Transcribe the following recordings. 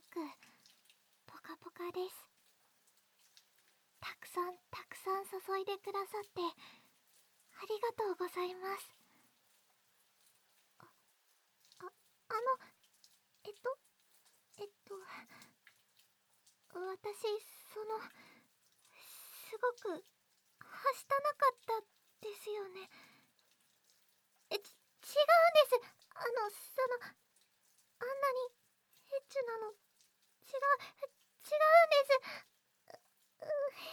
くポカポカです。たくさん注いでくださってありがとうございます。あ、えっと、えっと、私、すごく、はしたなかったですよね。違うんです。あんなに、エッチなの、違うんです。う、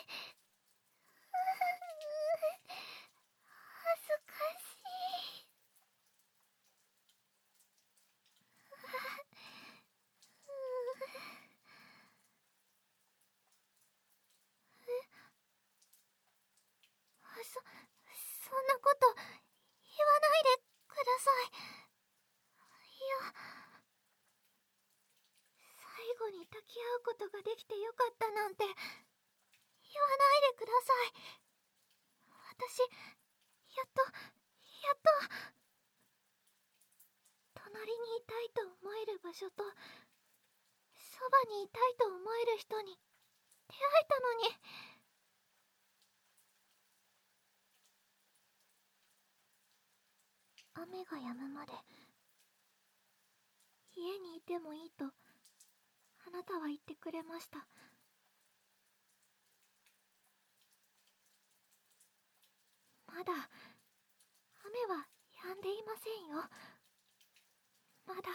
恥ずかしい。そんなこと言わないでください。いや、最後に抱き合うことができてよかったなんて言わないでください。私、やっと隣にいたいと思える場所とそばにいたいと思える人に出会えたのに。雨が止むまで家にいてもいいとあなたは言ってくれました。まだ雨は止んでいませんよ。まだ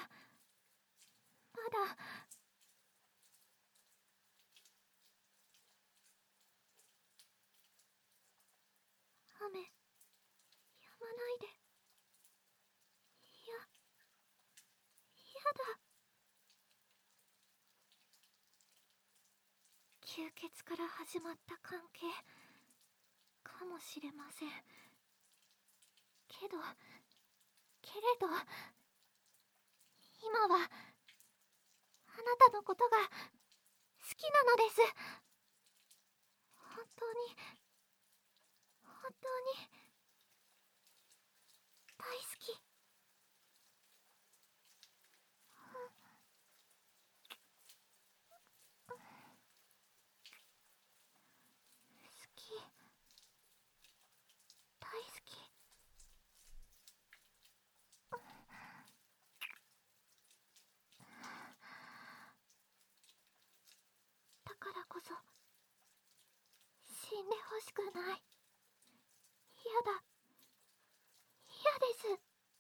雨止まないで。やだ。吸血から始まった関係かもしれません。けれど今はあなたのことが好きなのです。本当に大好き。好き、大好き。だからこそ死んでほしくない。嫌だ、嫌です。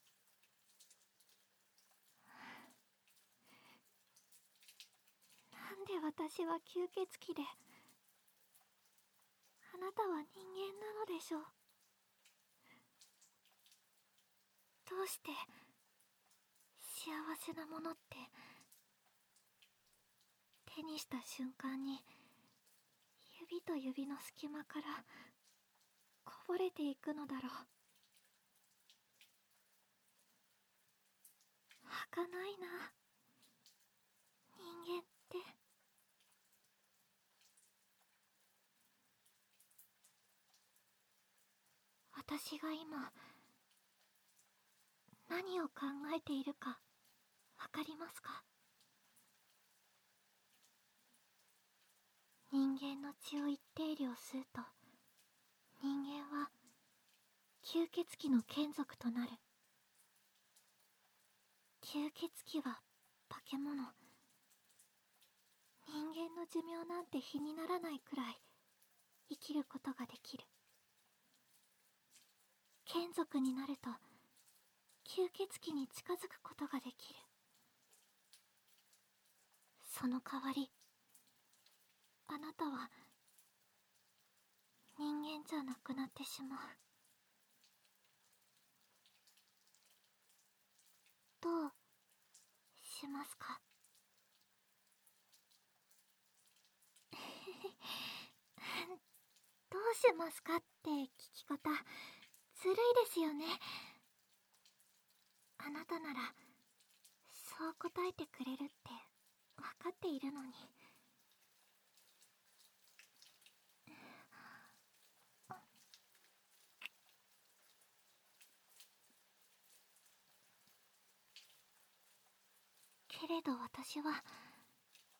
なんで私は吸血鬼であなたは人間なのでしょう。どうして幸せなものって手にした瞬間に指と指の隙間からこぼれていくのだろう。儚いな、人間って。私が今何を考えているかわかりますか？人間の血を一定量吸うと人間は吸血鬼の眷属となる。吸血鬼は化け物。人間の寿命なんて比にならないくらい生きることができる。眷属になると吸血鬼に近づくことができる。その代わりあなたは人間じゃなくなってしまう。どうしますか？どうしますかって聞き方ずるいですよね。あなたならそう答えてくれるって分かっているのに。けれど私は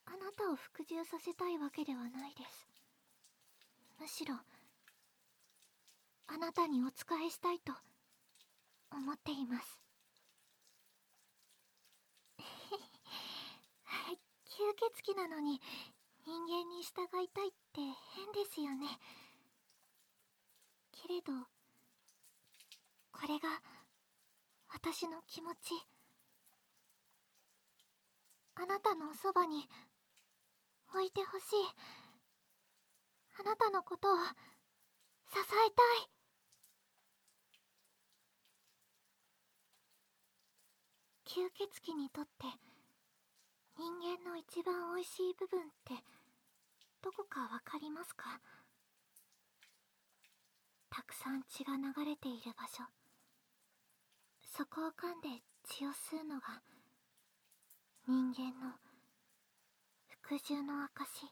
あなたを服従させたいわけではないです。むしろあなたにお仕えしたいと思っています。吸血鬼なのに人間に従いたいって変ですよね。けれどこれが私の気持ち。あなたのそばに置いてほしい。あなたのことを支えたい。吸血鬼にとって人間の一番おいしい部分ってどこかわかりますか？たくさん血が流れている場所、そこを噛んで血を吸うのが人間の服従の証。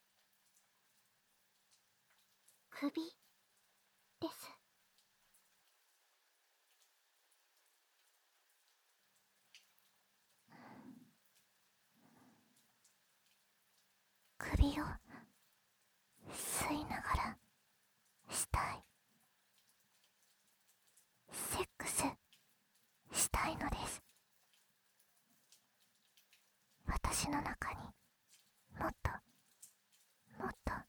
首です。首を吸いながらしたい。セックスしたいのです。私の中にもっともっと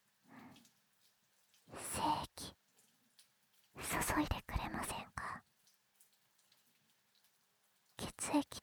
精液注いでくれませんか？血液